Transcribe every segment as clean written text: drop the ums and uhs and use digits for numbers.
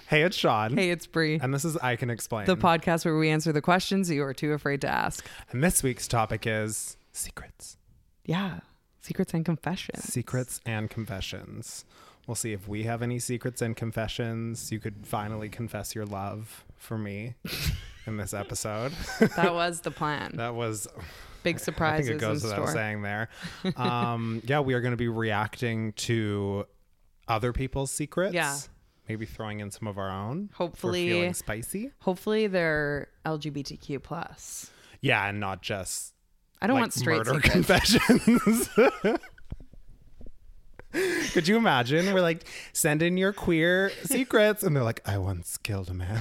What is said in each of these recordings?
Hey, it's Sean. Hey, it's Bree. And this is I Can Explain. The podcast where we answer the questions you are too afraid to ask. And this week's topic is secrets. Yeah. Secrets and confessions. Secrets and confessions. We'll see if we have any secrets and confessions. You could finally confess your love for me in this episode. That was the plan. That was... Big surprises I think it goes in without store. saying there. Yeah, we are going to be reacting to other people's secrets. Yeah. Maybe throwing in some of our own. Hopefully, if we're feeling spicy. Hopefully they're LGBTQ plus. Yeah, and not just I don't want straight murder secrets. confessions. Could you imagine? We're like, send in your queer secrets. And they're like, I once killed a man.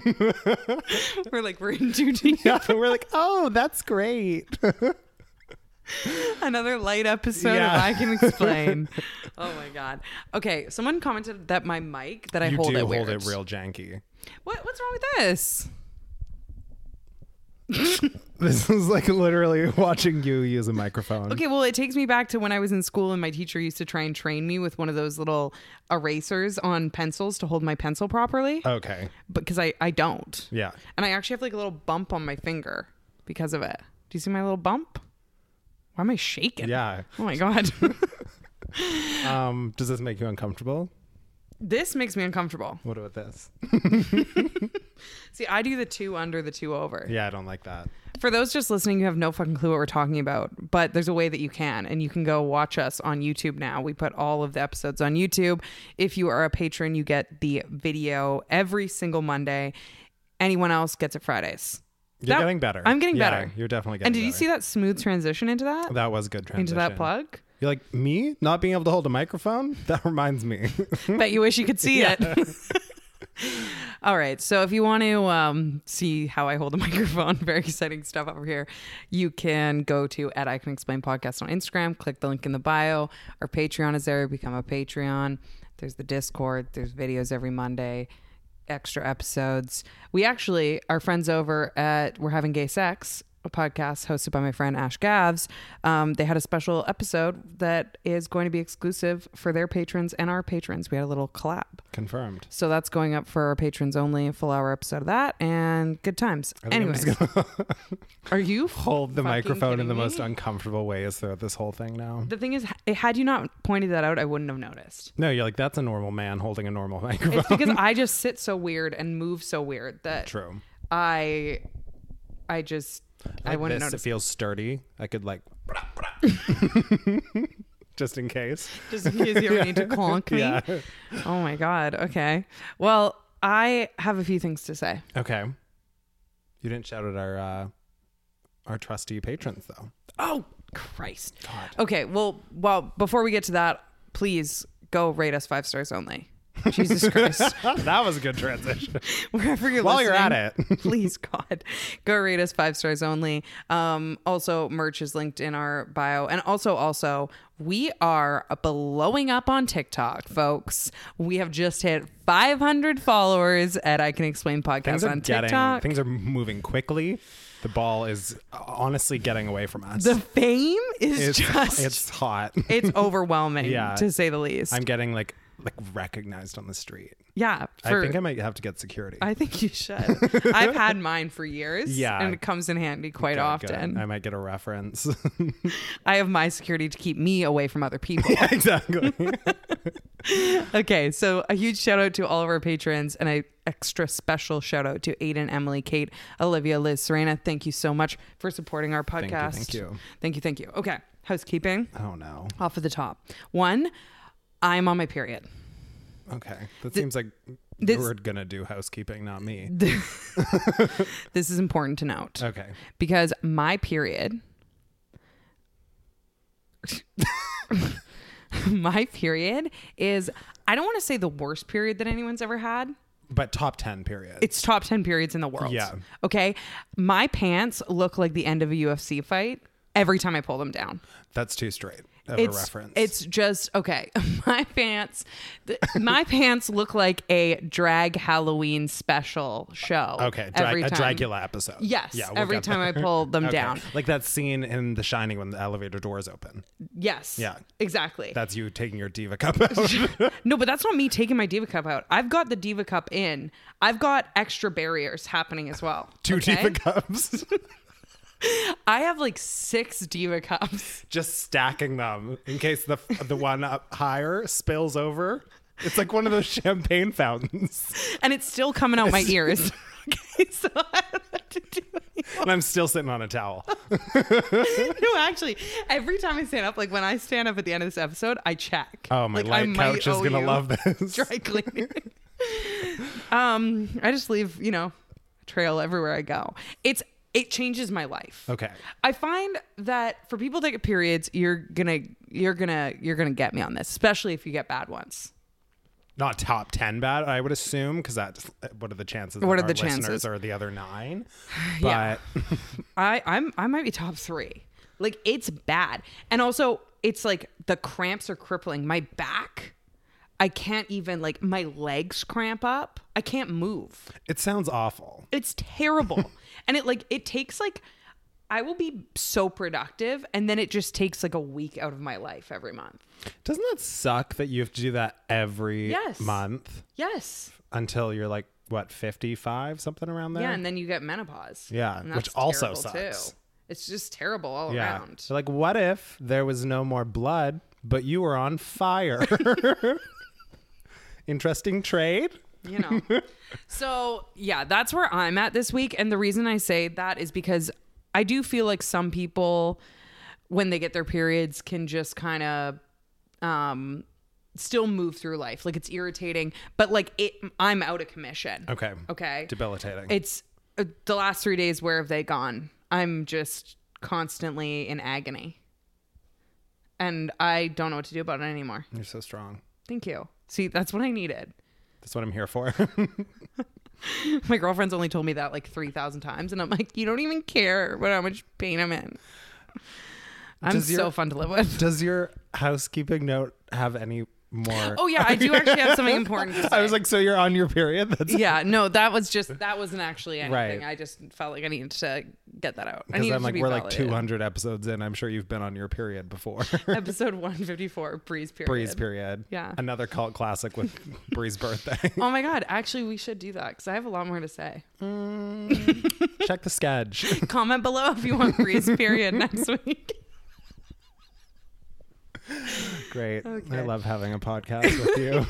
We're in too deep. Yeah, we're like, oh, that's great. Another light episode Yeah. of I Can Explain. Oh my God. Okay, someone commented that my mic, that I You hold do it weird. hold it real janky. What's wrong with this? This is like literally watching you use a microphone. Okay, well, it takes me back to when I was in school and my teacher used to try and train me with one of those little erasers on pencils to hold my pencil properly. Okay. Because I don't. Yeah. And I actually have like a little bump on my finger because of it. Do you see my little bump? Why am I shaking? Yeah. Oh my God. Does this make you uncomfortable? This makes me uncomfortable. What about this? See, I do the 2 under, the 2 over. Yeah, I don't like that. For those just listening, you have no fucking clue what we're talking about, but there's a way that you can, and you can go watch us on YouTube now. We put all of the episodes on YouTube. If you are a patron, you get the video every single Monday. Anyone else gets it Fridays. You're getting better. I'm getting Yeah, better. You're definitely getting And did better. you see that smooth transition into that? That was a good transition. Into that plug? You're like, me not being able to hold a microphone? That reminds me. Bet you wish you could see it. All right. So if you want to see how I hold a microphone, very exciting stuff over here, you can go to @I Can Explain Podcast on Instagram. Click the link in the bio. Our Patreon is there. Become a Patreon. There's the Discord. There's videos every Monday. Extra episodes. We actually, our friends over at We're Having Gay Sex, a podcast hosted by my friend Ash Gavs, they had a special episode that is going to be exclusive for their patrons and our patrons. We had a little collab. Confirmed. So that's going up for our patrons only, a full hour episode of that, and good times. I think I'm Anyways, just gonna are you hold the fucking microphone in kidding the me? most uncomfortable ways throughout this whole thing now. The thing is, had you not pointed that out, I wouldn't have noticed. No, you're like, that's a normal man holding a normal microphone. It's because I just sit so weird and move so weird that True. I Like wouldn't this, notice. it feels sturdy. I could like just in case. Just in case you ever need to clonk me. Yeah. Oh my God. Okay. Well, I have a few things to say. Okay. You didn't shout at our trusty patrons though. Oh, Christ. God. Okay. Well, before we get to that, please go rate us 5 stars only. Jesus Christ. That was a good transition. Wherever you're While listening, you're at it. please, God, go rate us 5 stars only. Also, merch is linked in our bio. And also, we are blowing up on TikTok, folks. We have just hit 500 followers at I Can Explain Podcast on TikTok. Things are moving quickly. The ball is honestly getting away from us. The fame is it's hot. it's overwhelming, Yeah. to say the least. I'm getting like recognized on the street. Yeah. I think I might have to get security. I think you should. I've had mine for years. Yeah. And it comes in handy quite Good, often. good. I might get a reference. I have my security to keep me away from other people. Yeah, exactly. Okay, so a huge shout out to all of our patrons and a extra special shout out to Aiden, Emily, Kate, Olivia, Liz, Serena. Thank you so much for supporting our podcast. Thank you. Okay, housekeeping. Oh no. Off of the top. 1, I'm on my period. Okay. That seems like this- you're gonna do housekeeping, not me. This is important to note. Okay. Because my period is, I don't want to say the worst period that anyone's ever had. But top 10 period. It's top 10 periods in the world. Yeah. Okay. My pants look like the end of a UFC fight every time I pull them down. That's too straight. of a reference. It's just okay. My pants look like a drag Halloween special show. Okay, every a time. Dracula episode. Yes, Yeah, we'll every get time there. I pull them Okay. down. Like that scene in The Shining when the elevator doors open. Yes. Yeah. Exactly. That's you taking your diva cup out. No, but that's not me taking my Diva Cup out. I've got the Diva Cup in. I've got extra barriers happening as well. Two okay? diva cups. I have like 6 Diva Cups. Just stacking them in case the one up higher spills over. It's like one of those champagne fountains. And it's still coming out my ears. Okay, so I don't know what to do anymore. And I'm still sitting on a towel. No, actually, every time I stand up, like when I stand up at the end of this episode, I check. Oh, my like, I light might couch is owe going to you love this. dry cleaning. I just leave, a trail everywhere I go. It changes my life. Okay. I find that for people that get periods, you're gonna get me on this, especially if you get bad ones. Not top 10 bad, I would assume, because that's what are the chances that What are our the listeners chances? are the other 9? Yeah. But I might be top 3. Like, it's bad. And also, it's like the cramps are crippling. My back, I can't even, like, my legs cramp up. I can't move. it sounds awful. It's terrible. And it takes like, I will be so productive, and then it just takes like a week out of my life every month. Doesn't that suck that you have to do that every Yes. month Yes. until you're like, what, 55, something around there? Yeah, and then you get menopause. Yeah, And which that's also terrible, sucks. too. It's just terrible all Yeah. around. So like, what if there was no more blood, but you were on fire? Interesting trade. So yeah, that's where I'm at this week. And the reason I say that is because I do feel like some people, when they get their periods, can just kind of still move through life. Like, it's irritating, but like I'm out of commission. Okay. Debilitating. It's the last 3 days. Where have they gone? I'm just constantly in agony, and I don't know what to do about it anymore. You're so strong. Thank you. See, that's what I needed. That's what I'm here for. My girlfriend's only told me that like 3,000 times, and I'm like, you don't even care about how much pain I'm in. I'm so fun to live with. Does your housekeeping note have any more? Oh yeah, I do actually have something important to say. I was like, so you're on your period? That's yeah, no, that wasn't actually anything. Right. I just felt like I needed to get that out. I because needed I'm like, to be we're like validated. 200 episodes in. I'm sure you've been on your period before. Episode 154, Breeze period. Breeze period. Yeah. Another cult classic with Bree's birthday. Oh my God, actually we should do that because I have a lot more to say. Check the sketch. Comment below if you want Breeze period next week. Great. Okay. I love having a podcast with you.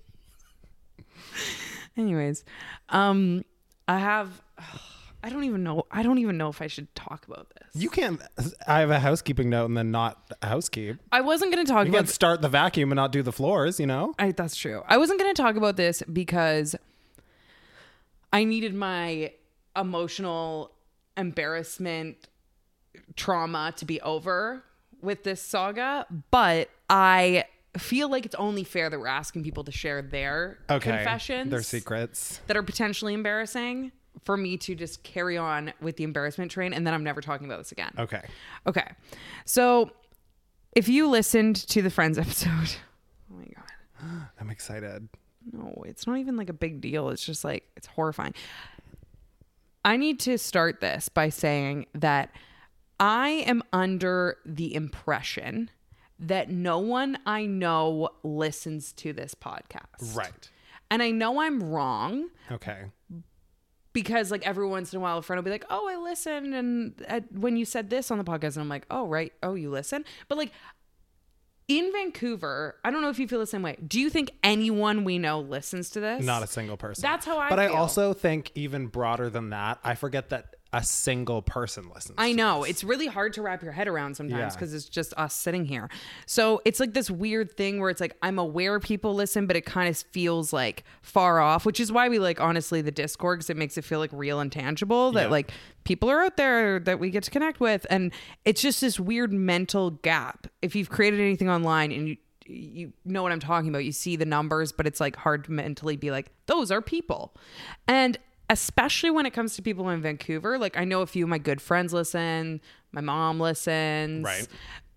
Anyways, I don't even know if I should talk about this. You can't. I have a housekeeping note and then not housekeep. I wasn't going to talk You about can't start the vacuum and not do the floors, you know? That's true. I wasn't going to talk about this because I needed my emotional embarrassment trauma to be over with this saga, but I feel like it's only fair that we're asking people to share their confessions, Their secrets. that are potentially embarrassing, for me to just carry on with the embarrassment train, and then I'm never talking about this again. Okay. So if you listened to the Friends episode, oh my God. I'm excited. No, it's not even like a big deal. It's just like, it's horrifying. I need to start this by saying that I am under the impression that no one I know listens to this podcast. Right. And I know I'm wrong Okay. because like every once in a while a friend will be like, oh, I listened and when you said this on the podcast, and I'm like, oh, right. Oh, you listen? But like in Vancouver, I don't know if you feel the same way. Do you think anyone we know listens to this? Not a single person. That's how I But feel. I also think even broader than that, I forget that a single person listens. I to know. this. It's really hard to wrap your head around sometimes Yeah. because it's just us sitting here. So it's like this weird thing where it's like, I'm aware people listen, but it kind of feels like far off, which is why we like, honestly, the Discord, because it makes it feel like real and tangible that Yeah. like people are out there that we get to connect with. And it's just this weird mental gap. If you've created anything online and you know what I'm talking about, you see the numbers, but it's like hard to mentally be like, those are people. And especially when it comes to people in Vancouver, like I know a few of my good friends listen, my mom listens. Right.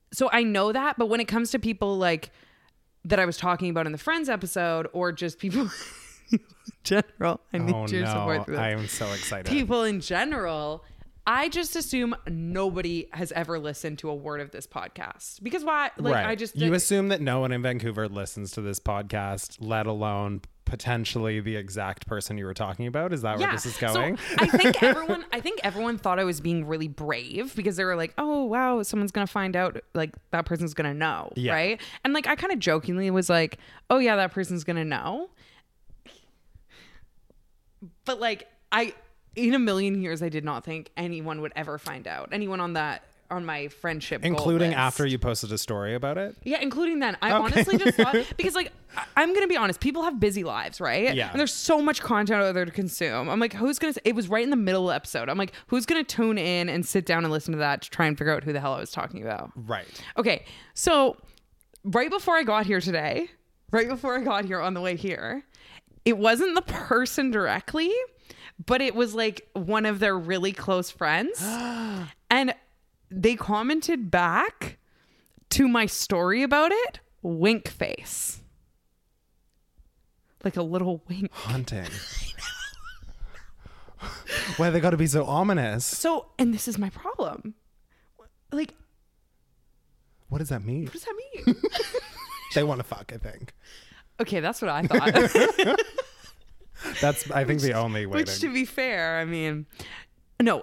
So I know that, but when it comes to people like that I was talking about in the Friends episode, or just people in general, I need your support for this. I am so excited. People in general, I just assume nobody has ever listened to a word of this podcast. Because why? Like, right. You assume that no one in Vancouver listens to this podcast, let alone potentially the exact person you were talking about. Is that where this is going? So I think everyone thought I was being really brave because they were like, oh wow, someone's gonna find out, like that person's gonna know. Yeah. Right. And like I kind of jokingly was like, oh yeah, that person's gonna know. But like in a million years I did not think anyone would ever find out. Anyone on my friendship goal including list. After you posted a story about it? Yeah, including then. I honestly just thought, because like, I'm going to be honest, people have busy lives, right? Yeah. And there's so much content out there to consume. I'm like, who's going to, it was right in the middle of the episode. I'm like, who's going to tune in and sit down and listen to that to try and figure out who the hell I was talking about? Right. Okay, so right before I got here today, right before I got here on the way here, it wasn't the person directly, but it was like one of their really close friends. And they commented back to my story about it, wink face. Like a little wink. Haunting. Why they gotta be so ominous? So, and this is my problem. Like, what does that mean? what does that mean? They want to fuck, I think. Okay, that's what I thought. That's, I think, the only way. Which, to be fair, I mean, no.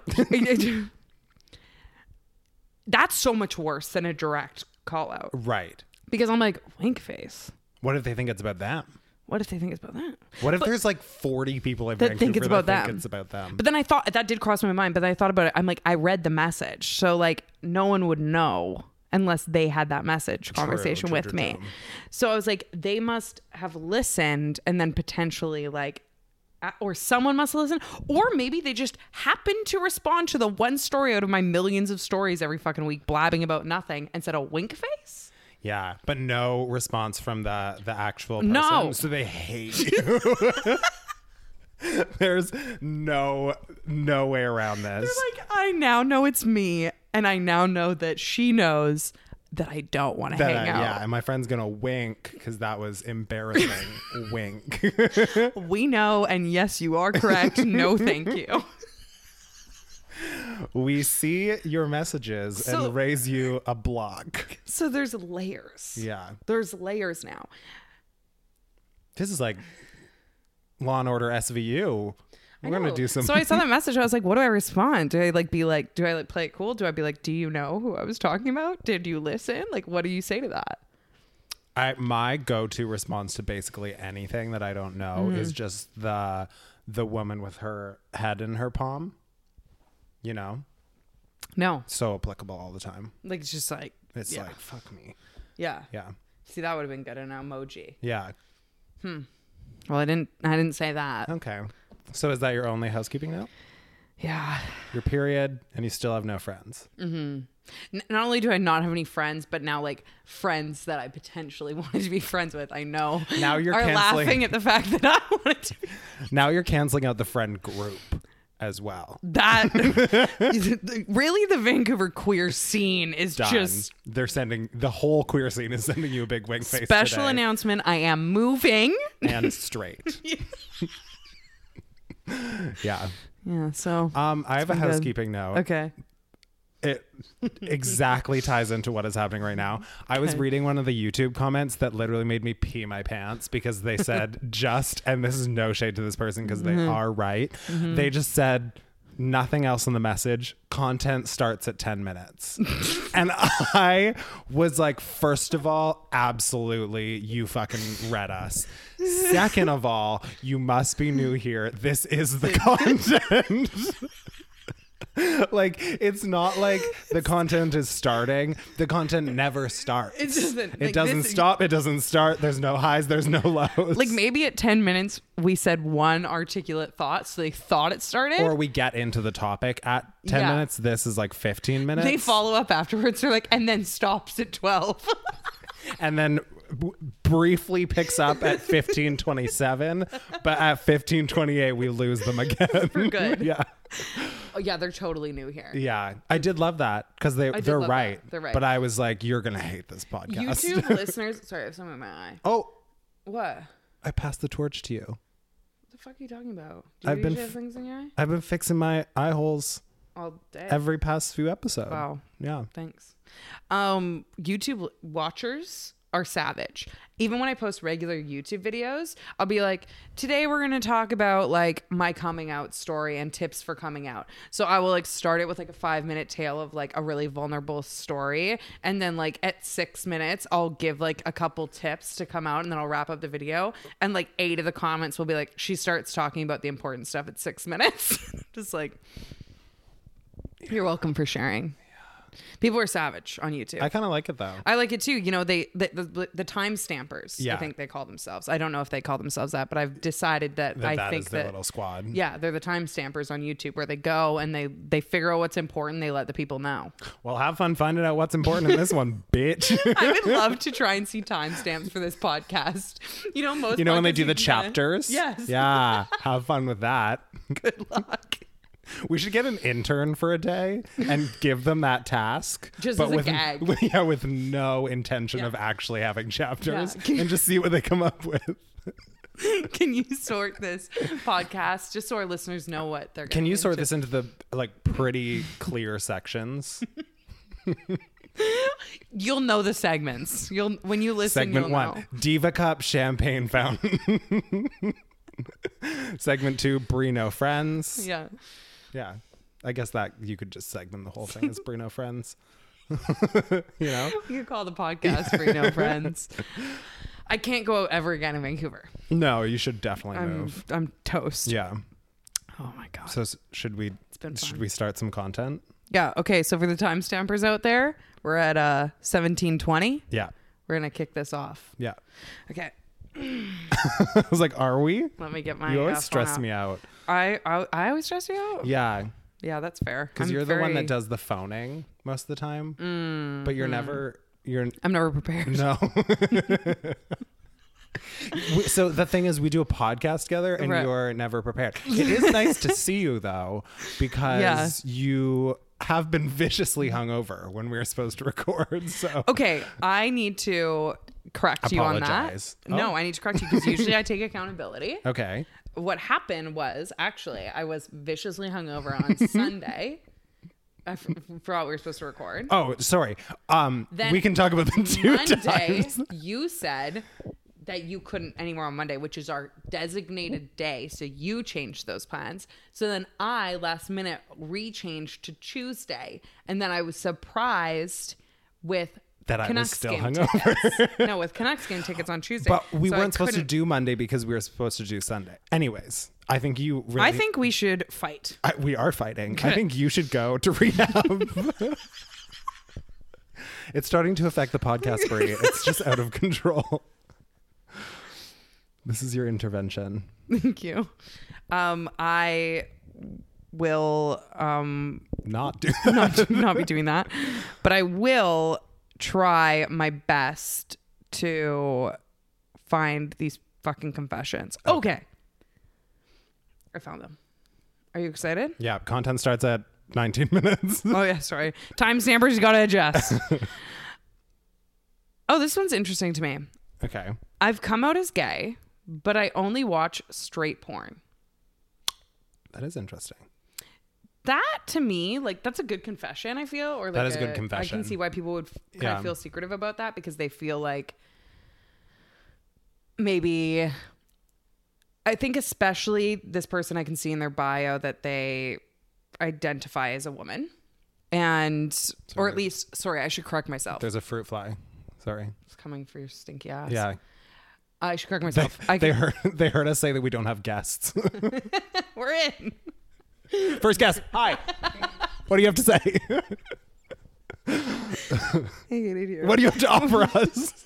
That's so much worse than a direct call out. Right. Because I'm like, wink face. What if they think it's about them? What if they think it's about that? What if there's like 40 people in that Vancouver think it's about that them? think it's about them? But then I thought, that did cross my mind, but I thought about it. I'm like, I read the message. So like no one would know unless they had that message conversation with me. So I was like, they must have listened and then potentially like, or someone must listen, or maybe they just happen to respond to the one story out of my millions of stories every fucking week blabbing about nothing and said a wink face. Yeah, but no response from the actual person. No. So they hate you. There's no way around this. They're like, I now know it's me, and I now know that she knows that I don't want to hang out. Yeah, and my friend's gonna wink because that was embarrassing. Wink. We know, and yes, you are correct. No, thank you. We see your messages and raise you a block. So there's layers. Yeah. There's layers now. This is like Law and Order SVU. We're going to do some. So I saw that message. I was like, what do I respond? Do I like be like, do I like play it cool? Do I be like, do you know who I was talking about? Did you listen? Like, what do you say to that? My go-to response to basically anything that I don't know is just the woman with her head in her palm. You know? No. So applicable all the time. Like, it's just like. It's like, fuck me. Yeah. Yeah. See, that would have been good. An emoji. Yeah. Well, I didn't say that. Okay. So is that your only housekeeping now? Yeah. Your period, and you still have no friends. Mm-hmm. Not only do I not have any friends, but now like friends that I potentially wanted to be friends with, I know now you're are laughing at the fact that I wanted to be. Now you're canceling out the friend group as well. That really, the Vancouver queer scene is Done. Just. They're sending the whole queer scene is sending you a big wink face. Special today. announcement: I am moving and straight. Yeah. Yeah. So. I have a housekeeping note. Okay. It exactly ties into what is happening right now. I was reading one of the YouTube comments that literally made me pee my pants because they said and this is no shade to this person because they are right. They just said nothing else in the message. Content starts at 10 minutes. And I was like, first of all, absolutely, you fucking read us. Second of all, you must be new here. This is the content. Like, it's not like the content is starting. The content never starts. It doesn't stop. It doesn't start. There's no highs. There's no lows. Like, maybe at 10 minutes we said one articulate thought, so they thought it started. Or we get into the topic at 10 minutes. This is like 15 minutes. They follow up afterwards. They're like, and then stops at 12. And then briefly picks up at 15:27, but at 15:28 we lose them again. For good. Yeah. Oh yeah, they're totally new here. Yeah, I did love that because they're love right. that. They're right. But I was like, you're gonna hate this podcast. YouTube listeners. Sorry, I have something in my eye. Oh, What? I passed the torch to you. What the fuck are you talking about? Do you I've been usually have things in your eye? I've been fixing my eye holes All day. every past few episodes. Wow. Yeah. Thanks. YouTube watchers are savage. Even when I post regular YouTube videos, I'll be like, today we're going to talk about like my coming out story and tips for coming out. So I will like start it with like a 5-minute tale of like a really vulnerable story. And then like at 6 minutes, I'll give like a couple tips to come out and then I'll wrap up the video. And like 8 of the comments will be like, she starts talking about the important stuff at 6 minutes. Just like, you're welcome for sharing. People are savage on YouTube. I kind of like it though. I like it too. You know, the time stampers. Yeah. I think they call themselves. I don't know if they call themselves that, but I've decided that I that think is their that little squad. yeah, they're the time stampers on YouTube where they go and they figure out what's important. They let the people know. Well, have fun finding out what's important in this one, bitch. I would love to try and see timestamps for this podcast. You know, most You know when they podcasts do the you can- chapters? Yes. Yeah. Have fun with that. Good luck. We should get an intern for a day and give them that task. Just as a with, gag. Yeah, with no intention Yeah. of actually having chapters Yeah. and just see what they come up with. Can you sort this podcast just so our listeners know what they're Can getting you sort into? this into the like pretty clear sections? You'll know the segments. When you listen. Segment you'll 1, know. Diva Cup Champagne Fountain. Segment 2, Brino Friends. Yeah. Yeah. I guess that you could just segment the whole thing as Brino Friends. You know? You could call the podcast Free No Friends. I can't go out ever again in Vancouver. No, you should definitely move. I'm toast. Yeah. Oh my god. So should we been fun. should we start some content? Yeah. Okay. So for the time stampers out there, we're at 17:20. Yeah. We're gonna kick this off. Yeah. Okay. I was like, are we? Let me get my. You always phone stress out. me out. I always stress you out. Yeah. Yeah, that's fair. Because I'm you're the one very- that does the phoning most of the time. But you're never I'm never prepared. no. So the thing is, we do a podcast together and Right. you're never prepared. It is nice to see you though, because you have been viciously hungover when we were supposed to record. So Okay, I need to correct you on that. Apologize. No, Oh. I need to correct you because usually I take accountability. okay. What happened was actually I was viciously hungover on Sunday. I forgot we were supposed to record. Oh, sorry. Then we can talk about the two Monday, times. you said that you couldn't anymore on Monday, which is our designated day. So you changed those plans. So then I last minute rechanged to Tuesday. And then I was surprised with That I was Canucks still game hungover. tickets. No, with Canucks game tickets on Tuesday. But we So I weren't supposed to couldn't- do Monday because we were supposed to do Sunday. Anyways, I think you really. I think we should fight. We are fighting. I think you should go to rehab. It's starting to affect the podcast, Brie. It's just out of control. This is your intervention. Thank you. I will Not do that. not be doing that, but I will try my best to find these fucking confessions. Okay. I found them. Are you excited? Yeah, content starts at 19 minutes. Oh yeah, sorry. Time stampers, you gotta adjust. Oh, this one's interesting to me. Okay. I've come out as gay, but I only watch straight porn. That is interesting. That to me, like that's a good confession, I feel. Or like That is a good I confession. can see why people would kind Yeah. of feel secretive about that because they feel like maybe I think especially this person I can see in their bio that they identify as a woman. And or at least sorry, I should correct myself. There's a fruit fly. Sorry. It's coming for your stinky ass. Yeah. I should correct myself. They heard us say that we don't have guests. We're in. First guest. Hi. What do you have to say? I hated you. What do you have to offer us?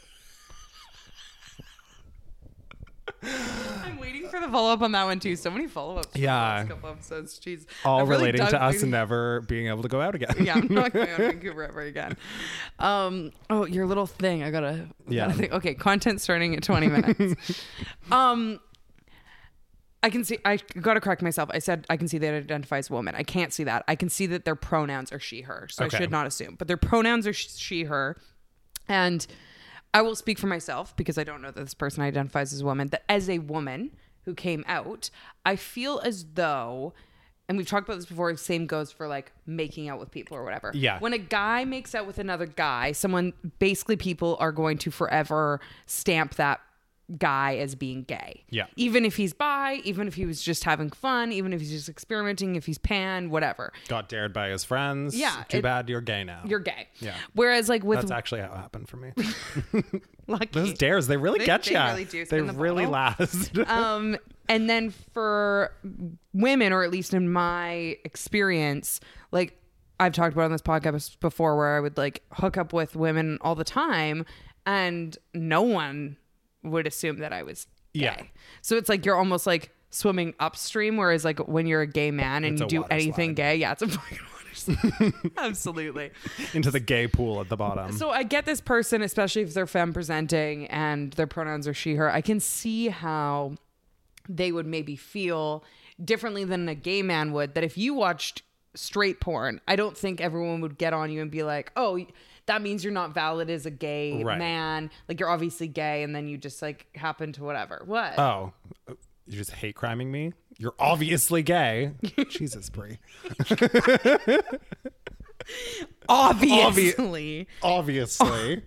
I'm waiting for the follow up on that one too. So many follow ups. Yeah. Last couple episodes. Jeez. All I've really relating dug- to us never being able to go out again. Yeah, I'm not going to Vancouver ever again. Oh, your little thing. I gotta Yeah. think. Okay, content starting at 20 minutes. I can see, I got to correct myself. I said I can see they identify as a woman. I can't see that. I can see that their pronouns are she, her. So Okay. I should not assume. But their pronouns are she, her. And I will speak for myself because I don't know that this person identifies as a woman. That as a woman who came out, I feel as though, and we've talked about this before, same goes for like making out with people or whatever. Yeah. When a guy makes out with another guy, basically people are going to forever stamp that guy as being gay. Yeah. Even if he's bi, even if he was just having fun, even if he's just experimenting, if he's pan, whatever. Got dared by his friends. Yeah, Too bad you're gay now. You're gay. Yeah. Whereas like with That's actually how it happened for me. lucky. Those dares, they really get they you. really do They spin the really bottle. last. And then for women, or at least in my experience, like I've talked about on this podcast before, where I would like hook up with women all the time and no one would assume that I was gay. Yeah. So it's like you're almost like swimming upstream, whereas like when you're a gay man and It's you a do water anything slide. gay, yeah, it's a fucking water slide. Absolutely. Into the gay pool at the bottom. So I get this person, especially if they're femme presenting and their pronouns are she, her. I can see how they would maybe feel differently than a gay man would. That if you watched straight porn, I don't think everyone would get on you and be like, oh, that means you're not valid as a gay Right. man. Like you're obviously gay and then you just like happen to whatever. What? Oh, you're just hate criming me? You're obviously gay. Jesus, Brie. Obviously. Obviously.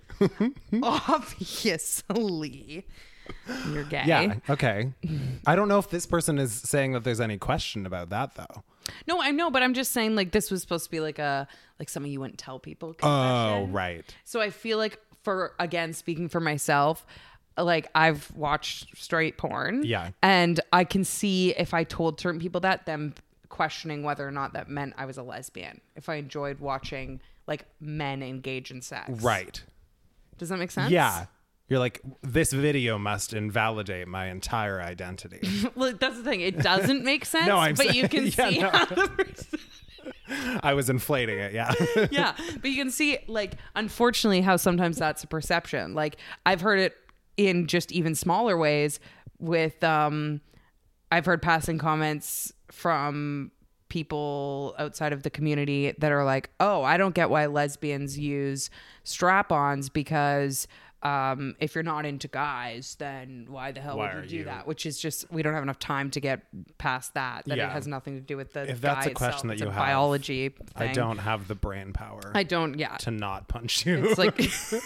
Obviously. You're gay. Yeah. Okay. I don't know if this person is saying that there's any question about that, though. No, I know, but I'm just saying like this was supposed to be like something you wouldn't tell people. Oh, confession. right. So I feel like speaking for myself, like I've watched straight porn. Yeah. And I can see if I told certain people that, them questioning whether or not that meant I was a lesbian. If I enjoyed watching like men engage in sex. Right. Does that make sense? Yeah. You're like, this video must invalidate my entire identity. Well, that's the thing. It doesn't make sense, No, I'm but you saying- can yeah, see no. how the person... I was inflating it. Yeah. Yeah, but you can see like unfortunately how sometimes that's a perception. Like I've heard it in just even smaller ways with I've heard passing comments from people outside of the community that are like, oh, I don't get why lesbians use strap-ons because if you're not into guys, then why the hell Why would are you do you? that? Which is just, we don't have enough time to get past that it Yeah. has nothing to do with the If that's guy a question itself. that It's you a have, biology thing. I don't have the brain power I don't, yeah. to not punch you. It's like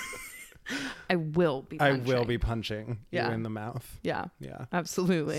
I will be I punching. will be punching Yeah. you in the mouth. Yeah. Yeah. Absolutely.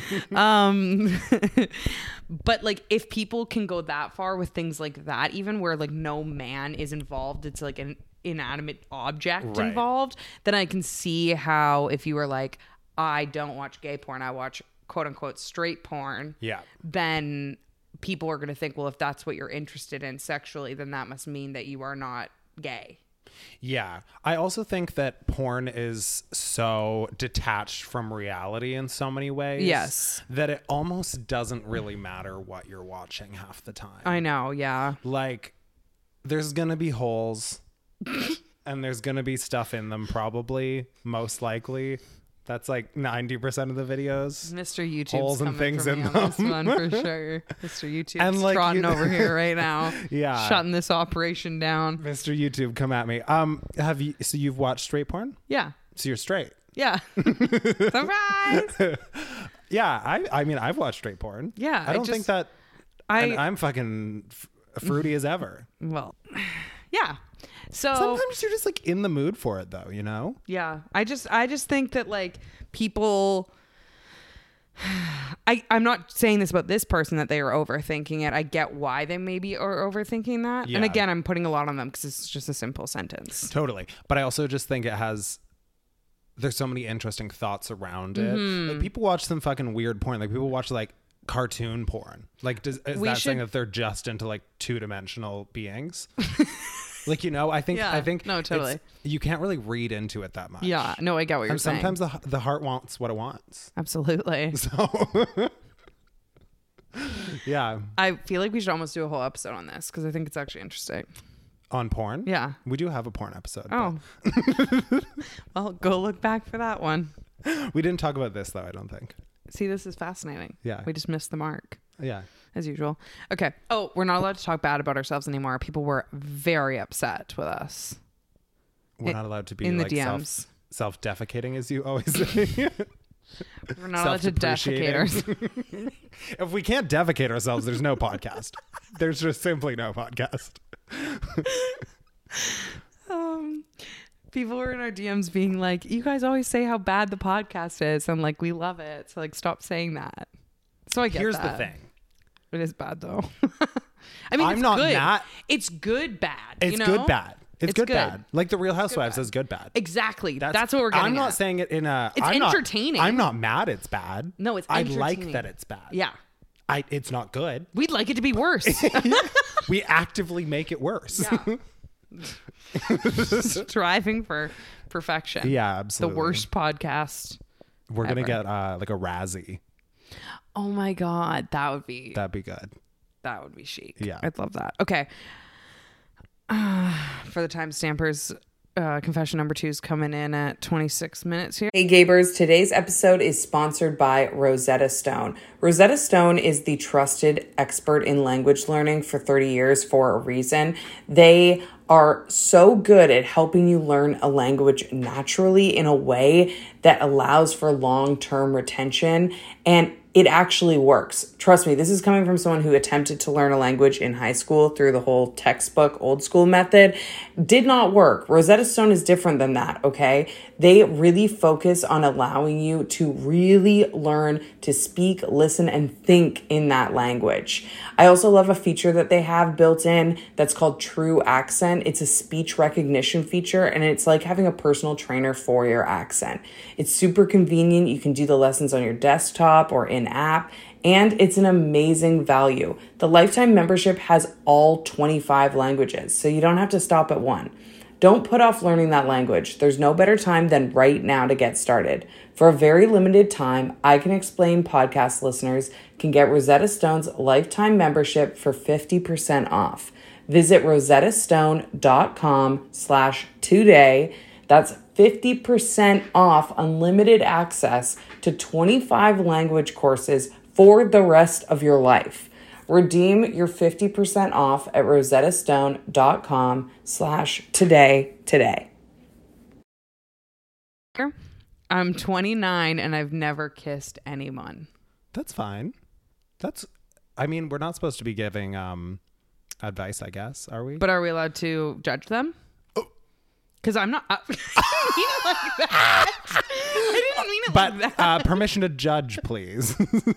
So But like if people can go that far with things like that, even where like no man is involved, it's like an inanimate object Right. involved, then I can see how if you were like, I don't watch gay porn, I watch quote unquote straight porn, yeah. then people are going to think, well, if that's what you're interested in sexually, then that must mean that you are not gay. Yeah. I also think that porn is so detached from reality in so many ways. Yes. That it almost doesn't really matter what you're watching half the time. I know. Yeah. Like, there's going to be holes and there's going to be stuff in them, probably, most likely. That's like 90% of the videos. Mr. YouTube's Holes and coming things for me in on this them. one for sure. Mr. YouTube's And, like, trotting you- over here right now. Yeah. Shutting this operation down. Mr. YouTube, come at me. So you've watched straight porn? Yeah. So you're straight? Yeah. Surprise. Yeah. I mean, I've watched straight porn. Yeah, I don't think that. And I'm fucking fruity as ever. Well, yeah. So Sometimes you're just like in the mood for it, though. You know? yeah, I just think that like people, I'm not saying this about this person that they are overthinking it. I get why they maybe are overthinking that. Yeah. And again, I'm putting a lot on them because it's just a simple sentence. Totally. But I also just think there's so many interesting thoughts around it. Mm-hmm. Like people watch some fucking weird porn. Like people watch like cartoon porn. Like is We that saying should- that they're just into like 2-dimensional beings? Like, you know, I think no, totally. you can't really read into it that much. Yeah, no, I get what you're And saying. sometimes the heart wants what it wants. Absolutely. So yeah. I feel like we should almost do a whole episode on this because I think it's actually interesting. On porn? Yeah. We do have a porn episode. Oh. Well, go look back for that one. but we didn't talk about this though, I don't think. See, this is fascinating. Yeah. We just missed the mark. Yeah. As usual. Okay. Oh, we're not allowed to talk bad about ourselves anymore. People were very upset with us. We're not allowed to be in the like DMs. self-defecating, as you always say. We're not allowed to defecate ourselves. If we can't defecate ourselves, there's no podcast. There's just simply no podcast. People were in our DMs being like, you guys always say how bad the podcast is. And like, we love it. So like, stop saying that. So I get Here's that. the thing. It is bad though. I mean, I'm it's not good. mad. It's good bad. It's you know? good bad. It's good good. bad. Like the Real Housewives bad. is good bad. Exactly. That's what we're getting I'm not at. saying it in a... It's entertaining. I'm not mad it's bad. No, it's I entertaining. like that it's bad. Yeah. It's not good. We'd like it to be worse. We actively make it worse. Yeah. Striving for perfection. Yeah, absolutely. The worst podcast. We're going to ever. get like a Razzie. Oh my God. That'd be good. That would be chic. Yeah. I'd love that. Okay. For the time stampers, confession number 2 is coming in at 26 minutes here. Hey Gabers, today's episode is sponsored by Rosetta Stone. Rosetta Stone is the trusted expert in language learning for 30 years for a reason. They are so good at helping you learn a language naturally in a way that allows for long-term retention, and it actually works. Trust me, this is coming from someone who attempted to learn a language in high school through the whole textbook, old school method. Did not work. Rosetta Stone is different than that, okay? They really focus on allowing you to really learn to speak, listen, and think in that language. I also love a feature that they have built in that's called True Accent. It's a speech recognition feature, and it's like having a personal trainer for your accent. It's super convenient. You can do the lessons on your desktop or in app, and it's an amazing value. The lifetime membership has all 25 languages, so you don't have to stop at one. Don't put off learning that language. There's no better time than right now to get started. For a very limited time, I Can Explain podcast listeners can get Rosetta Stone's lifetime membership for 50% off. Visit rosettastone.com/today. That's 50% off unlimited access to 25 language courses for the rest of your life. Redeem your 50% off at rosettastone.com/today today. I'm 29 and I've never kissed anyone. That's fine. I mean, we're not supposed to be giving advice, I guess, are we? But are we allowed to judge them? Because I'm not. I didn't mean it like that. I didn't mean it like that. But permission to judge, please.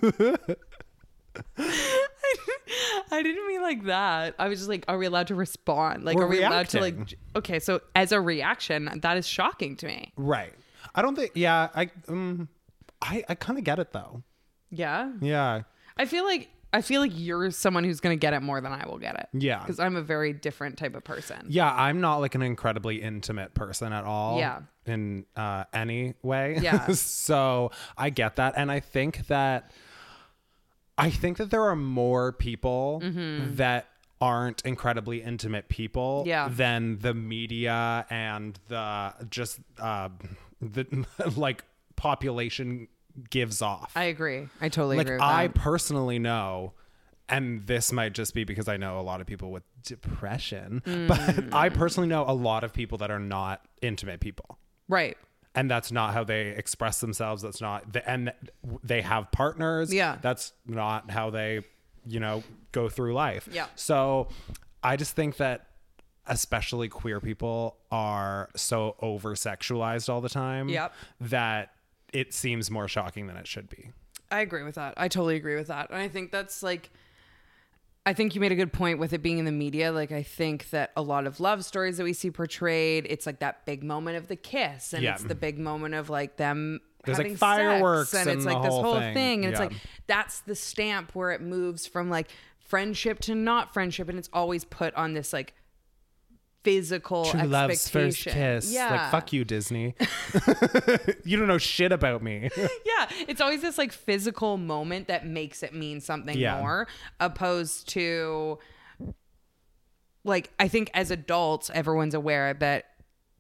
I didn't mean like that. I was just like, are we allowed to respond? Like, We're are we allowed to reacting. like? Okay, so as a reaction, that is shocking to me. Right. I don't think. Yeah. I kind of get it though. Yeah. Yeah. I feel like you're someone who's gonna get it more than I will get it. Yeah. Because I'm a very different type of person. Yeah. I'm not like an incredibly intimate person at all. Yeah. In any way. Yeah. So I get that, and I think that there are more people that aren't incredibly intimate people than the media and the just the like population gives off. I agree. I totally like agree with I that. personally know, and this might just be because I know a lot of people with depression, but I personally know a lot of people that are not intimate people. Right. And that's not how they express themselves. That's not, and they have partners. Yeah. That's not how they, go through life. Yeah. So I just think that especially queer people are so over sexualized all the time. Yep. That it seems more shocking than it should be. I agree with that. I totally agree with that. And I think that's like, I think you made a good point with it being in the media. Like, I think that a lot of love stories that we see portrayed, it's like that big moment of the kiss, and it's the big moment of like them There's having like fireworks sex, and it's and like the this whole whole thing. thing. And it's Yeah. like, that's the stamp where it moves from like friendship to not friendship. And it's always put on this like physical True expectation. love's first kiss. Yeah. Like, fuck you, Disney. You don't know shit about me. Yeah, it's always this like physical moment that makes it mean something more, opposed to like, I think as adults, everyone's aware that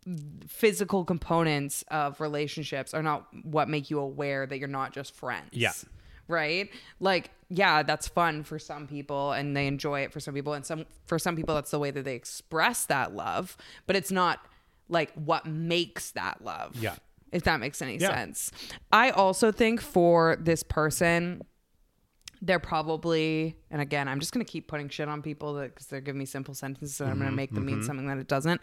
physical components of relationships are not what make you aware that you're not just friends. Yeah. Right? Like, yeah, that's fun for some people and they enjoy it for some people. And for some people, that's the way that they express that love. But it's not like what makes that love. Yeah. If that makes any sense. I also think for this person, they're probably, and again, I'm just going to keep putting shit on people because they're giving me simple sentences and I'm going to make them mean something that it doesn't.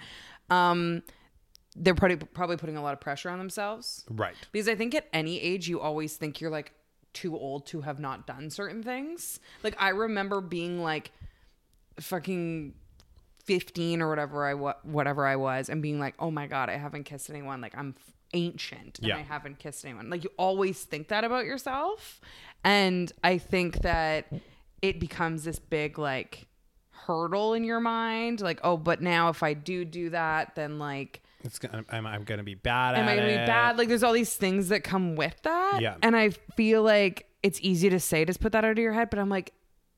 They're probably putting a lot of pressure on themselves. Right. Because I think at any age, you always think you're like too old to have not done certain things. Like I remember being like fucking 15 or whatever I was and being like, oh my God, I haven't kissed anyone. Like I'm ancient and I haven't kissed anyone. Like you always think that about yourself. And I think that it becomes this big like hurdle in your mind. Like, oh, but now if I do that, then like I'm gonna be bad at it. Am I gonna be bad? Like there's all these things that come with that. Yeah. And I feel like it's easy to say, just put that out of your head. But I'm like,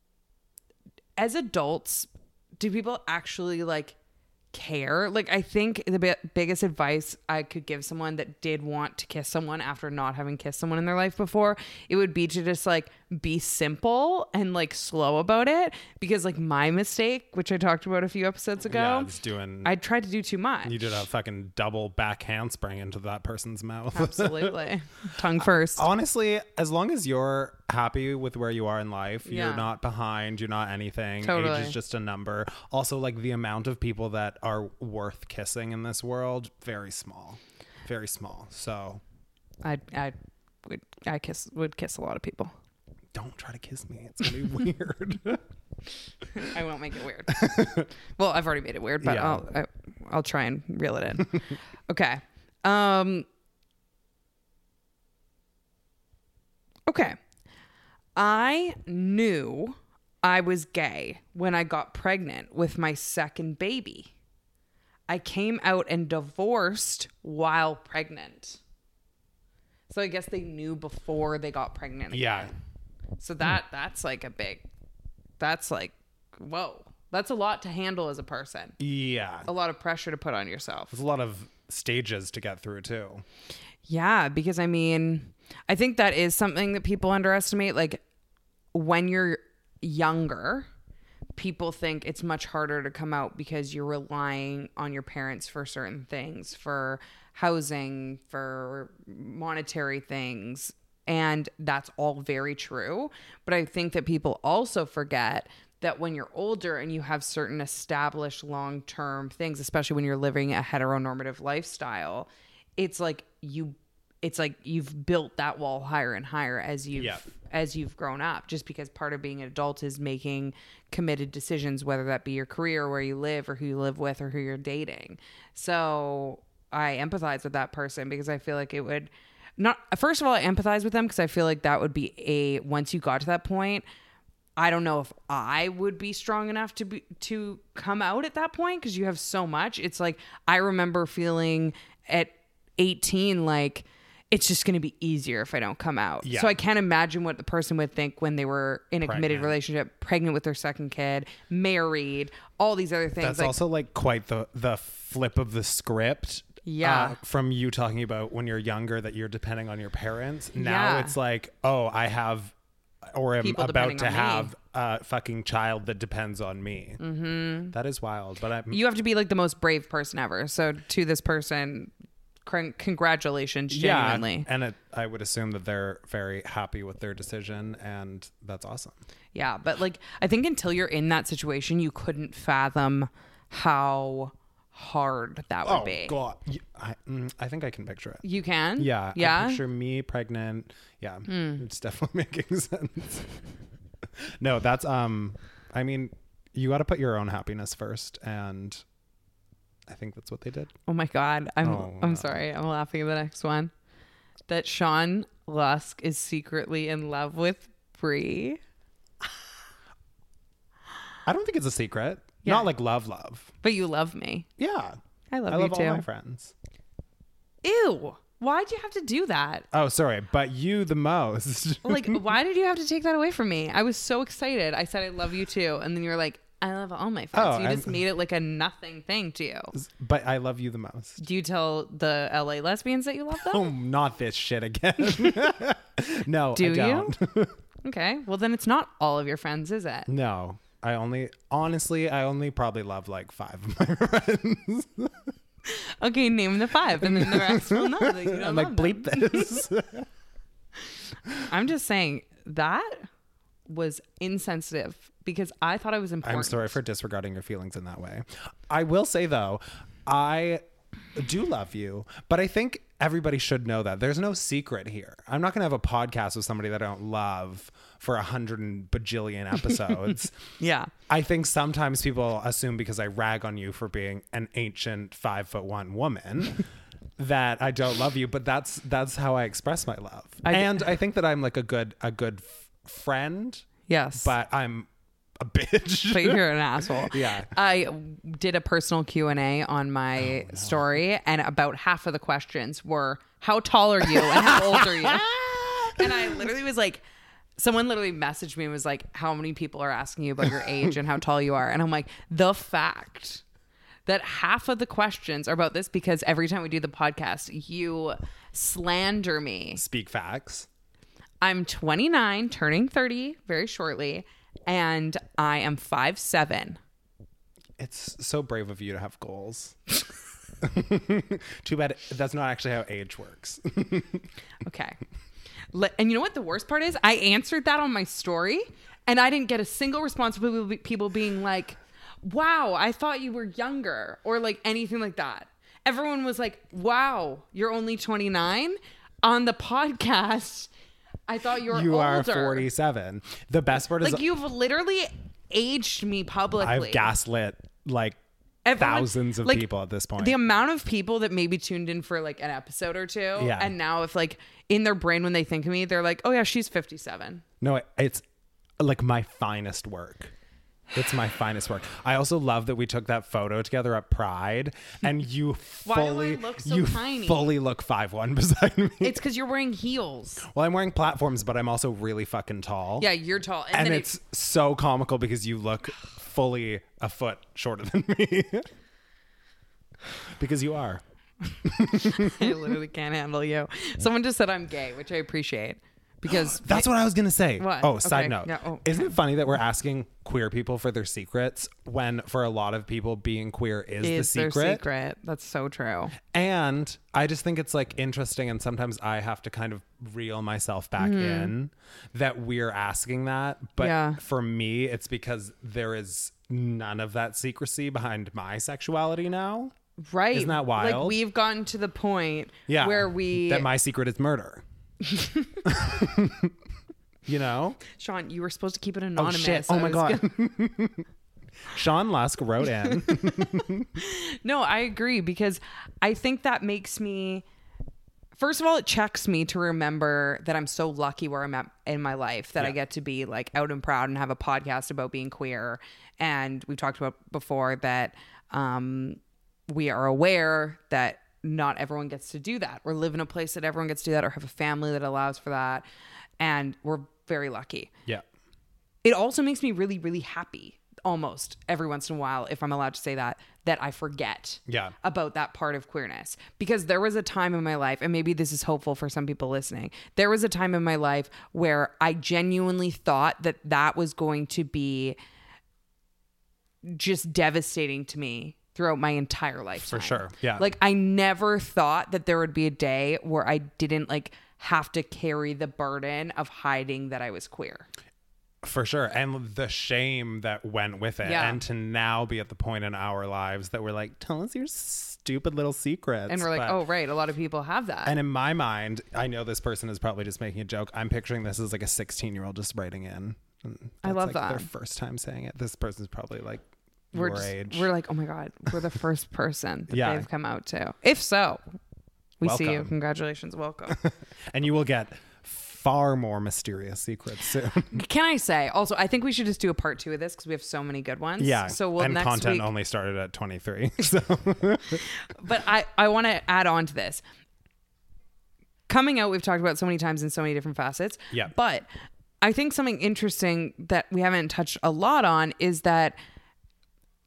as adults, do people actually like care? Like I think the biggest advice I could give someone that did want to kiss someone after not having kissed someone in their life before, it would be to just like be simple and like slow about it. Because like my mistake, which I talked about a few episodes ago, I tried to do too much. You did a fucking double back handspring into that person's mouth. Absolutely. Tongue first. Honestly, as long as you're happy with where you are in life, you're not behind, you're not anything. Totally. Age is just a number. Also, like the amount of people that are worth kissing in this world, very small. So I would kiss a lot of people. don't try to kiss me. It's gonna be weird. I won't make it weird. Well, I've already made it weird, but Yeah. I'll try and reel it in. Okay. Okay. I knew I was gay when I got pregnant with my second baby. I came out and divorced while pregnant. So I guess they knew before they got pregnant again. Yeah. So that's like that's like, whoa. That's a lot to handle as a person. Yeah. A lot of pressure to put on yourself. There's a lot of stages to get through too. Yeah, because I mean, I think that is something that people underestimate. Like when you're younger, people think it's much harder to come out because you're relying on your parents for certain things, for housing, for monetary things. And that's all very true. But I think that people also forget that when you're older and you have certain established long-term things, especially when you're living a heteronormative lifestyle, it's like you've built that wall higher and higher as you've grown up, just because part of being an adult is making committed decisions, whether that be your career, where you live, or who you live with, or who you're dating. So I empathize with that person because I feel like it would not, first of all, I empathize with them because I feel like that would be once you got to that point, I don't know if I would be strong enough to come out at that point, because you have so much. It's like, I remember feeling at 18 like it's just going to be easier if I don't come out. Yeah. So I can't imagine what the person would think when they were in a committed relationship, pregnant with their second kid, married, all these other things. That's like, also like quite the flip of the script. Yeah. From you talking about when you're younger that you're depending on your parents. Now it's like, oh, I have or am People about to depending on have a fucking child that depends on me. Mm-hmm. That is wild. But you have to be like the most brave person ever. So to this person, congratulations, genuinely. Yeah, and I would assume that they're very happy with their decision, and that's awesome. Yeah, but like I think until you're in that situation, you couldn't fathom how hard that would be. Oh God, I think I can picture it. You can? Yeah. Yeah. I picture me pregnant. Yeah, it's definitely making sense. No, that's I mean, you got to put your own happiness first, and I think that's what they did. Oh my God, I'm sorry, I'm laughing at the next one. That Sean Lusk is secretly in love with Brie. I don't think it's a secret. Yeah. Not like love. But you love me. Yeah. I love I you love too. all my friends. Ew. Why'd you have to do that? Oh, sorry, but you the most. Like, why did you have to take that away from me? I was so excited. I said I love you too, and then you're like, I love all my friends. Oh, You just made it like a nothing thing to you. But I love you the most. Do you tell the LA lesbians that you love them? Oh, not this shit again. No, Do I don't. you? Okay. Well, then it's not all of your friends, is it? No, I only probably love like 5 of my friends. Okay, name the 5, and then the rest will know that you don't I'm love like, them. bleep this. I'm just saying that was insensitive because I thought I was important. I'm sorry for disregarding your feelings in that way. I will say though, I do love you, but I think everybody should know that there's no secret here. I'm not going to have a podcast with somebody that I don't love for 100 and bajillion episodes. Yeah. I think sometimes people assume because I rag on you for being an ancient 5'1" woman that I don't love you, but that's how I express my love. And I think that I'm like a good friend. Yes. But I'm a bitch. But you're an asshole. Yeah. I did a personal Q&A on my story, and about half of the questions were, how tall are you and how old are you? And I literally was like, someone literally messaged me and was like, how many people are asking you about your age and how tall you are? And I'm like, the fact that half of the questions are about this, because every time we do the podcast, you slander me. Speak facts. I'm 29, turning 30 very shortly, and I am 5'7". It's so brave of you to have goals. Too bad that's not actually how age works. Okay. And you know what the worst part is? I answered that on my story, and I didn't get a single response from people being like, wow, I thought you were younger, or like anything like that. Everyone was like, wow, you're only 29? On the podcast, I thought you were older. Are 47. The best part is like, you've literally aged me publicly. I've gaslit like thousands of people at this point. The amount of people that maybe tuned in for like an episode or two, and now if like in their brain when they think of me, they're like, oh yeah, she's 57. No, it's like my finest work. It's my finest work. I also love that we took that photo together at Pride, and you fully look so tiny? fully look 5'1" beside me. It's because you're wearing heels. Well, I'm wearing platforms, but I'm also really fucking tall. Yeah, you're tall, And then it's so comical because you look fully a foot shorter than me. Because you are. I literally can't handle you. Someone just said I'm gay, which I appreciate. Because that's what I was gonna say. What? Oh, side Okay. note. Yeah. Oh, Isn't it funny that we're asking queer people for their secrets when for a lot of people being queer is the secret? their secret. That's so true. And I just think it's like interesting, and sometimes I have to kind of reel myself back in that we're asking that. But for me, it's because there is none of that secrecy behind my sexuality now. Right. Isn't that wild? Like, we've gotten to the point where that my secret is murder. You know, Sean, you were supposed to keep it anonymous. Oh shit! Oh my god. Sean Lusk wrote in. No, I agree, because I think that makes me, first of all, it checks me to remember that I'm so lucky where I'm at in my life, that I get to be like out and proud and have a podcast about being queer. And we've talked about before that we are aware that not everyone gets to do that, or live in a place that everyone gets to do that, or have a family that allows for that. And we're very lucky. Yeah. It also makes me really, really happy almost every once in a while, if I'm allowed to say that I forget about that part of queerness. Because there was a time in my life, and maybe this is hopeful for some people listening, there was a time in my life where I genuinely thought that that was going to be just devastating to me throughout my entire lifetime. For sure. Yeah. Like, I never thought that there would be a day where I didn't like have to carry the burden of hiding that I was queer. For sure. And the shame that went with it. Yeah. And to now be at the point in our lives that we're like, tell us your stupid little secrets. And we're like, oh, right. A lot of people have that. And in my mind, I know this person is probably just making a joke. I'm picturing this as like a 16-year-old just writing in. I love like that. Their first time saying it. This person's probably like we're your just, age. we're like, oh my God, we're the first person that Yeah. they've come out to. If so, we see you. Welcome. Congratulations. Welcome. And you will get far more mysterious secrets soon. Can I say also, I think we should just do a part 2 of this because we have so many good ones. Yeah. So we'll and next content week, only started at 23. So but I want to add on to this. Coming out, we've talked about so many times in so many different facets. Yeah. But I think something interesting that we haven't touched a lot on is that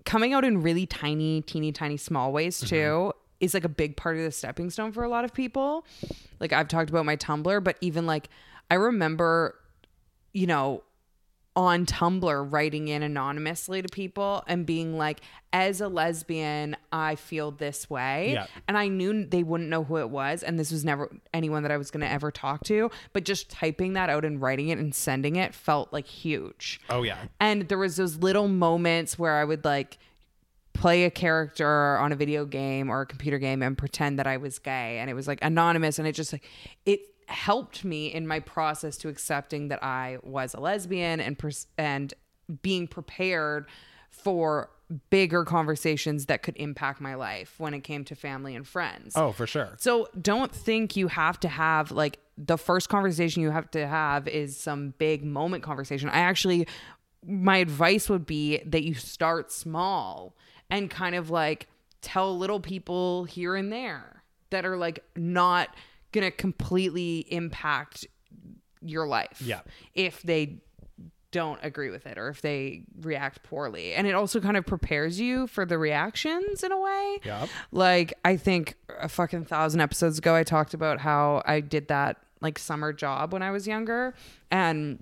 coming out in really teeny tiny small ways too is like a big part of the stepping stone for a lot of people. Like I've talked about my Tumblr, but even like I remember, you know, on Tumblr writing in anonymously to people and being like, as a lesbian, I feel this way. Yeah. And I knew they wouldn't know who it was. And this was never anyone that I was going to ever talk to. But just typing that out and writing it and sending it felt like huge. Oh, yeah. And there was those little moments where I would like play a character on a video game or a computer game and pretend that I was gay. And it was like anonymous. And it just like, it helped me in my process to accepting that I was a lesbian and being prepared for bigger conversations that could impact my life when it came to family and friends. Oh, for sure. So don't think you have to have like the first conversation you have to have is some big moment conversation. My advice would be that you start small and kind of like tell little people here and there that are like not gonna completely impact your life. Yeah. If they don't agree with it or if they react poorly. And it also kind of prepares you for the reactions in a way. Yep. Like I think a fucking 1,000 episodes ago I talked about how I did that like summer job when I was younger. And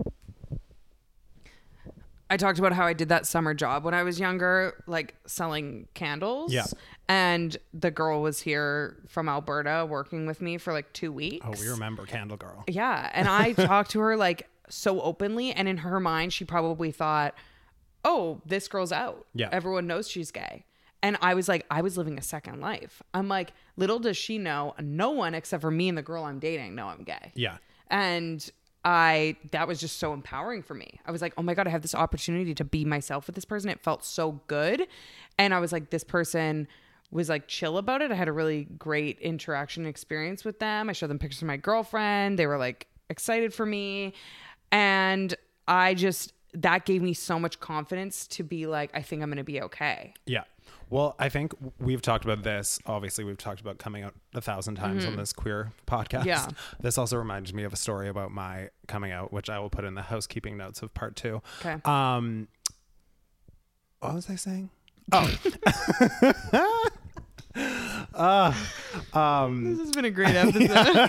I talked about how I did that summer job when I was younger, like selling candles. Yeah. And the girl was here from Alberta working with me for like 2 weeks. Oh, we remember Candle Girl. Yeah. And I talked to her like so openly. And in her mind, she probably thought, oh, this girl's out. Yeah. Everyone knows she's gay. And I was like, I was living a second life. I'm like, little does she know, no one except for me and the girl I'm dating know I'm gay. Yeah. And that was just so empowering for me. I was like, oh my God, I have this opportunity to be myself with this person. It felt so good. And I was like, this person was like chill about it. I had a really great interaction experience with them. I showed them pictures of my girlfriend. They were like excited for me. And that gave me so much confidence to be like, I think I'm going to be okay. Yeah. Well, I think we've talked about this. Obviously, we've talked about coming out 1,000 times on this queer podcast. Yeah. This also reminds me of a story about my coming out, which I will put in the housekeeping notes of part 2. Okay. What was I saying? Oh. This has been a great episode.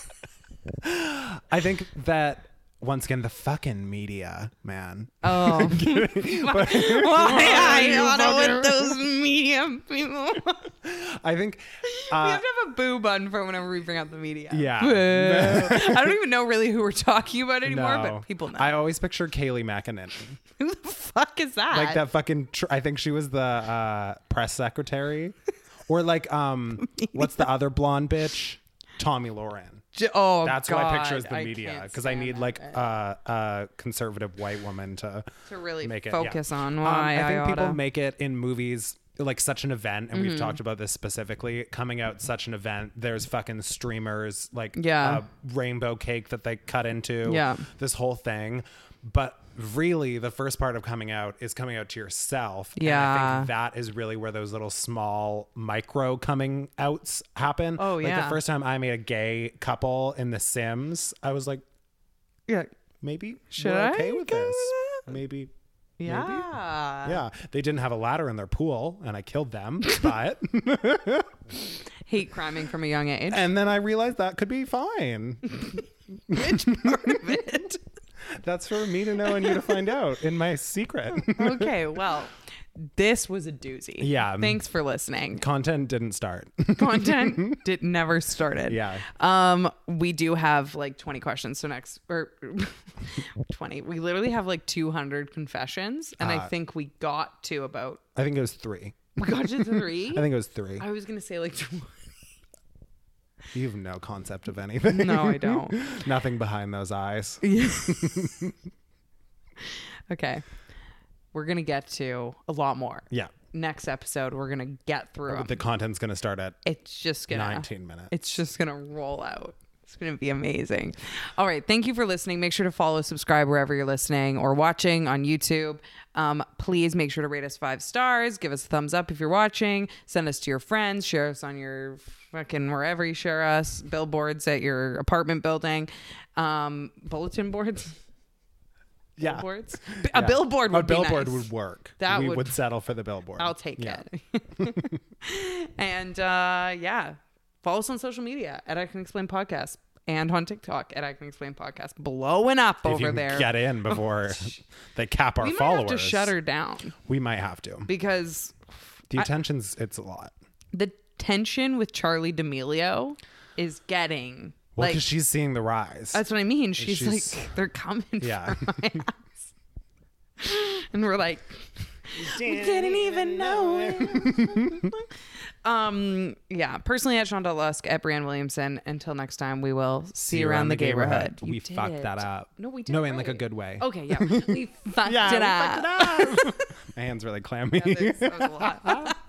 I think that once again, the fucking media, man. Oh. Why I don't with those media people. I think We have to have a boo button for whenever we bring up the media. Yeah. Boo. I don't even know really who we're talking about anymore, No. but people know. I always picture Kaylee McEnany. Who the fuck is that? Like that fucking I think she was the press secretary. Or like what's the other blonde bitch? Tommy Lauren. Oh, That's God, what I picture as the I media can't because I stand need that like bitch. a conservative white woman to really make it focus yeah. on why I think people oughta. make it in movies like such an event, and we've talked about this specifically. Coming out such an event, there's fucking streamers like Yeah. rainbow cake that they cut into. Yeah. This whole thing, but really the first part of coming out is coming out to yourself. And I Yeah. think that is really where those little small micro coming outs happen. Oh, like yeah. the first time I made a gay couple in The Sims, I was like, Yeah. maybe Should we're I okay with go this. with that? Maybe. Yeah. Yeah. They didn't have a ladder in their pool and I killed them, but Hate criming from a young age. and then I realized that could be fine. Which part of it? That's for me to know and you to find out in my secret. Okay, well, this was a doozy. Yeah. Thanks for listening. Content didn't start. Content never started. Yeah. We do have like 20 questions. So next, or 20. We literally have like 200 confessions, and I think we got to about. I think it was 3. We got to 3. I think it was 3. I was gonna say like 20. You have no concept of anything. No, I don't. Nothing behind those eyes. Okay, we're gonna get to a lot more. Yeah. Next episode, we're gonna get through 'em. The content's going to start at It's just gonna 19 minutes. It's just gonna roll out. It's gonna be amazing. All right, thank you for listening. Make sure to follow, subscribe wherever you're listening or watching on YouTube. Please make sure to rate us 5 stars. Give us a thumbs up if you're watching. Send us to your friends. Share us on your fucking wherever you share us. Billboards at your apartment building. Bulletin boards. Yeah. Billboards. A billboard would A billboard be nice. would work. That we would- would settle for the billboard. I'll take Yeah. it. And follow us on social media at I Can Explain Podcast and on TikTok at I Can Explain Podcast. Blowing up If over you there. get in before they cap our we might followers. have to shut her down We might have to. because The attention's it's a lot. the tension with Charlie D'Amelio is getting Well, like because she's seeing the rise. that's what I mean. She's she's- like they're coming Yeah. for my ass. And we're like we didn't even know it. Personally at Shonda Lusk, at Brianne Williamson. Until next time, we will see you around the neighborhood. You We did fucked it. that up. No, we did. No, in like a right. good way. Okay, yeah. We fucked Yeah, it we up. fucked it up. My hands really clammy. That was a lot.